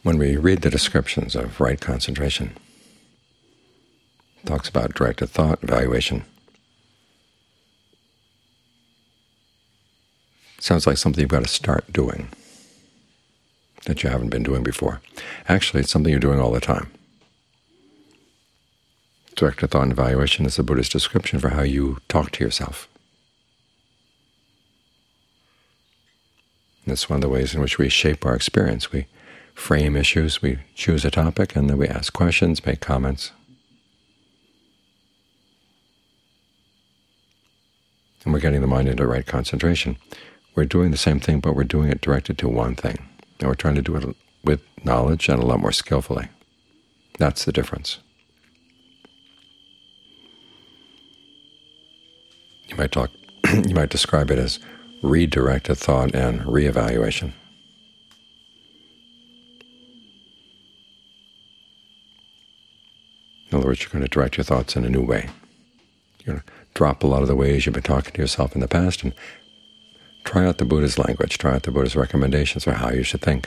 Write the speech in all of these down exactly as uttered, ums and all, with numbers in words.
When we read the descriptions of right concentration, it talks about directed thought, evaluation. It sounds like something you've got to start doing that you haven't been doing before. Actually, it's something you're doing all the time. Directed thought and evaluation is the Buddha's description for how you talk to yourself. That's one of the ways in which we shape our experience. We frame issues, we choose a topic, and then we ask questions, make comments. And we're getting the mind into right concentration. We're doing the same thing, but we're doing it directed to one thing. And we're trying to do it with knowledge and a lot more skillfully. That's the difference. You might talk, you might describe it as redirected thought and reevaluation. In other words, you're going to direct your thoughts in a new way. You're going to drop a lot of the ways you've been talking to yourself in the past and try out the Buddha's language, try out the Buddha's recommendations for how you should think.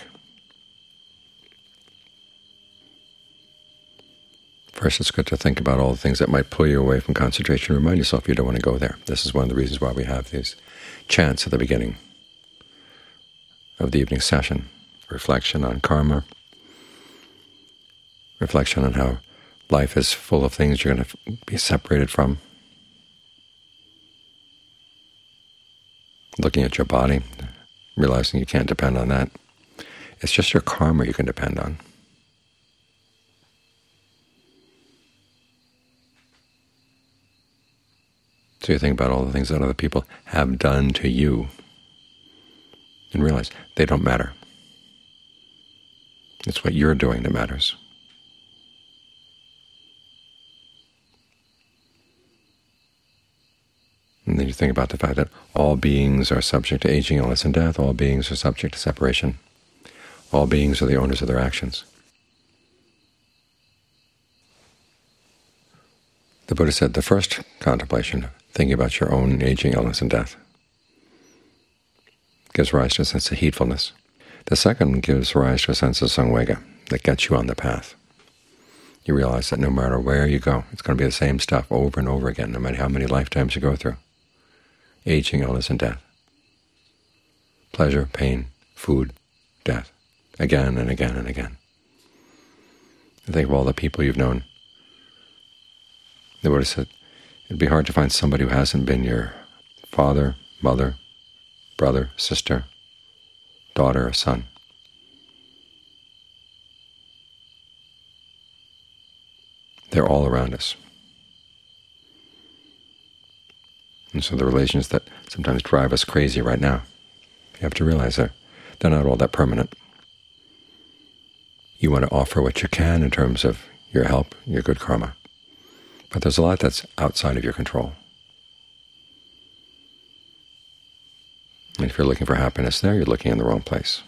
First, it's good to think about all the things that might pull you away from concentration. Remind yourself you don't want to go there. This is one of the reasons why we have these chants at the beginning of the evening session. Reflection on karma, reflection on how life is full of things you're going to be separated from. Looking at your body, realizing you can't depend on that. It's just your karma you can depend on. So you think about all the things that other people have done to you and realize they don't matter. It's what you're doing that matters. And then you think about the fact that all beings are subject to aging, illness, and death. All beings are subject to separation. All beings are the owners of their actions. The Buddha said the first contemplation, thinking about your own aging, illness, and death, gives rise to a sense of heedfulness. The second gives rise to a sense of samvega that gets you on the path. You realize that no matter where you go, it's going to be the same stuff over and over again, no matter how many lifetimes you go through. Aging, illness, and death. Pleasure, pain, food, death. Again and again and again. And think of all the people you've known. The Buddha said it'd be hard to find somebody who hasn't been your father, mother, brother, sister, daughter, or son. They're all around us. And so the relations that sometimes drive us crazy right now, you have to realize they're, they're not all that permanent. You want to offer what you can in terms of your help, your good karma. But there's a lot that's outside of your control. And if you're looking for happiness there, you're looking in the wrong place.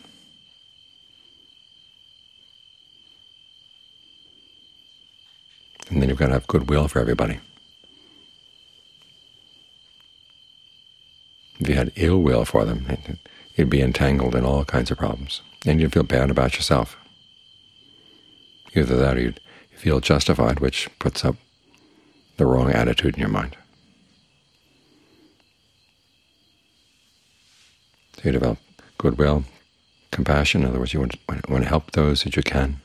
And then you've got to have goodwill for everybody. If you had ill will for them, you'd be entangled in all kinds of problems, and you'd feel bad about yourself. Either that or you'd feel justified, which puts up the wrong attitude in your mind. So you develop goodwill, compassion. In other words, you want to, want to help those that you can.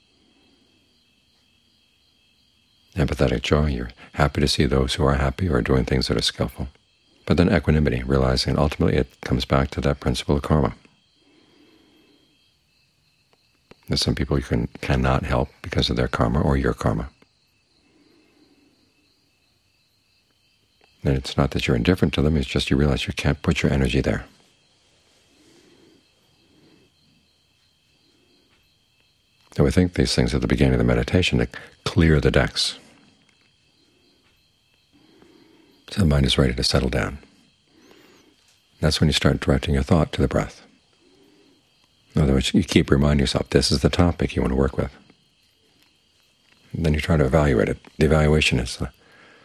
Empathetic joy. You're happy to see those who are happy or are doing things that are skillful. But then equanimity, realizing ultimately it comes back to that principle of karma. There's some people you can, cannot help because of their karma or your karma. And it's not that you're indifferent to them, it's just you realize you can't put your energy there. So we think these things at the beginning of the meditation to clear the decks. So the mind is ready to settle down. That's when you start directing your thought to the breath. In other words, you keep reminding yourself, this is the topic you want to work with. And then you try to evaluate it. The evaluation is the,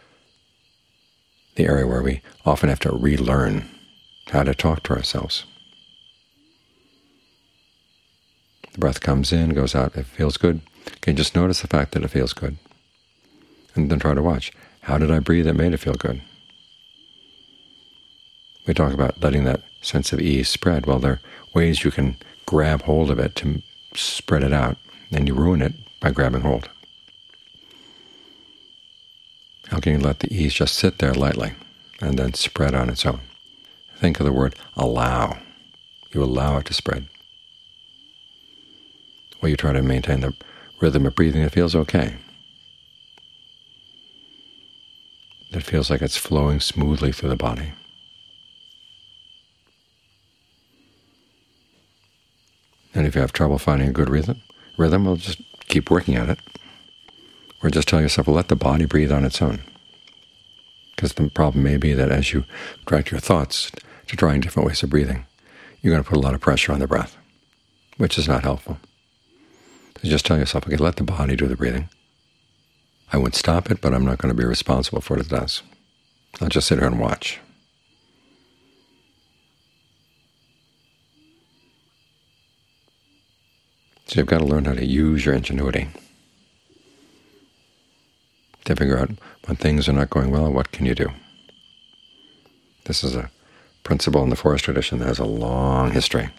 the area where we often have to relearn how to talk to ourselves. The The breath comes in, goes out, it feels good. Okay, just notice the fact that it feels good. And then try to watch, how did I breathe that made it feel good? We talk about letting that sense of ease spread. Well, there are ways you can grab hold of it to spread it out, and you ruin it by grabbing hold. How can you let the ease just sit there lightly and then spread on its own? Think of the word allow. You allow it to spread. Well, you try to maintain the rhythm of breathing that feels okay. That feels like it's flowing smoothly through the body. And if you have trouble finding a good rhythm, rhythm, well, just keep working at it. Or just tell yourself, well, let the body breathe on its own. Because the problem may be that as you direct your thoughts to trying different ways of breathing, you're going to put a lot of pressure on the breath, which is not helpful. So just tell yourself, okay, let the body do the breathing. I won't stop it, but I'm not going to be responsible for what it does. I'll just sit here and watch. So you've got to learn how to use your ingenuity to figure out when things are not going well, what can you do? This is a principle in the Forest tradition that has a long history.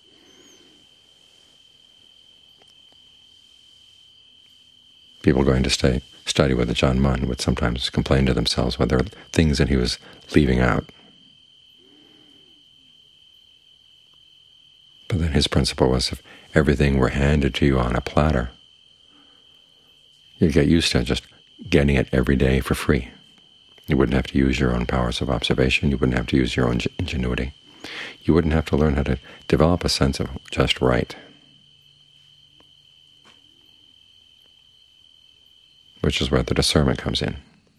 People going to stay, study with Ajaan Mun would sometimes complain to themselves whether there were things that he was leaving out. But then his principle was, if everything were handed to you on a platter, you'd get used to just getting it every day for free. You wouldn't have to use your own powers of observation. You wouldn't have to use your own ingenuity. You wouldn't have to learn how to develop a sense of just right, which is where the discernment comes in.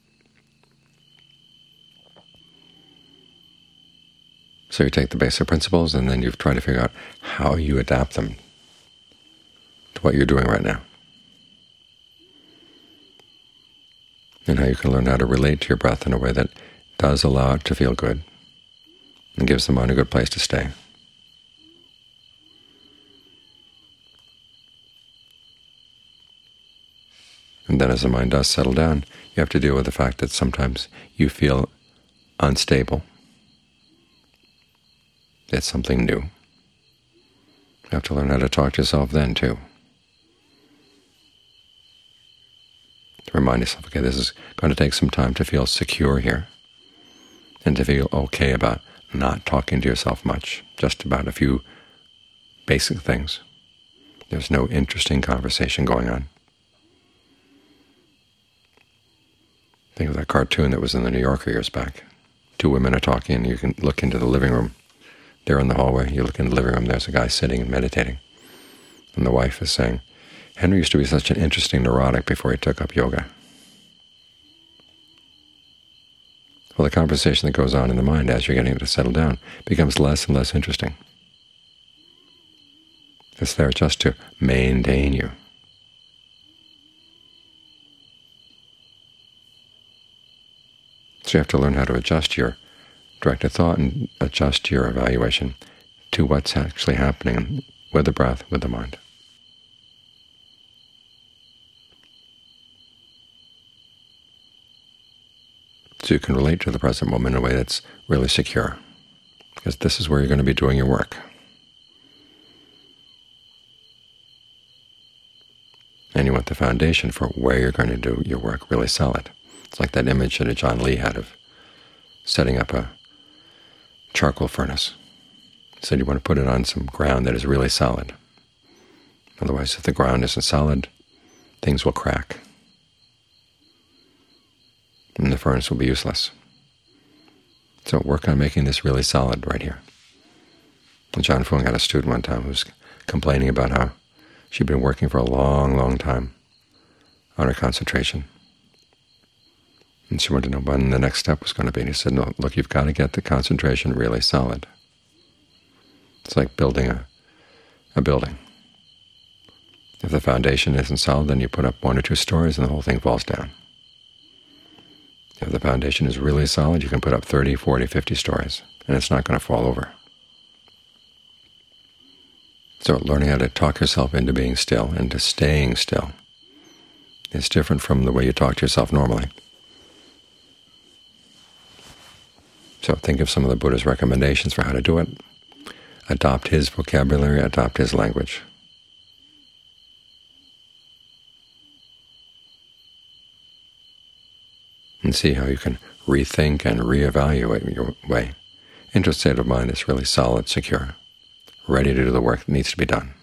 So you take the basic principles, and then you try to figure out how you adapt them to what you're doing right now, and how you can learn how to relate to your breath in a way that does allow it to feel good and gives the mind a good place to stay. And then as the mind does settle down, you have to deal with the fact that sometimes you feel unstable. It's something new. You have to learn how to talk to yourself then, too. To remind yourself, okay, this is going to take some time to feel secure here, and to feel okay about not talking to yourself much, just about a few basic things. There's no interesting conversation going on. Think of that cartoon that was in the New Yorker years back. Two women are talking, and you can look into the living room. They're in the hallway. You look in the living room, there's a guy sitting and meditating. And the wife is saying, Henry used to be such an interesting neurotic before he took up yoga. Well, the conversation that goes on in the mind as you're getting to settle down becomes less and less interesting. It's there just to maintain you. So you have to learn how to adjust your directed thought and adjust your evaluation to what's actually happening with the breath, with the mind. So you can relate to the present moment in a way that's really secure, because this is where you're going to be doing your work. And you want the foundation for where you're going to do your work really solid. It's like that image that John Lee had of setting up a charcoal furnace. He said you want to put it on some ground that is really solid. Otherwise, if the ground isn't solid, things will crack, and the furnace will be useless. So work on making this really solid right here. And John Fung had a student one time who was complaining about how she'd been working for a long, long time on her concentration. And she wanted to know when the next step was going to be. And he said, no, look, you've got to get the concentration really solid. It's like building a, a building. If the foundation isn't solid, then you put up one or two stories and the whole thing falls down. If the foundation is really solid, you can put up thirty, forty, fifty stories, and it's not going to fall over. So learning how to talk yourself into being still, into staying still, is different from the way you talk to yourself normally. So think of some of the Buddha's recommendations for how to do it. Adopt his vocabulary, adopt his language. And see how you can rethink and reevaluate your way into a state of mind that's really solid, secure, ready to do the work that needs to be done.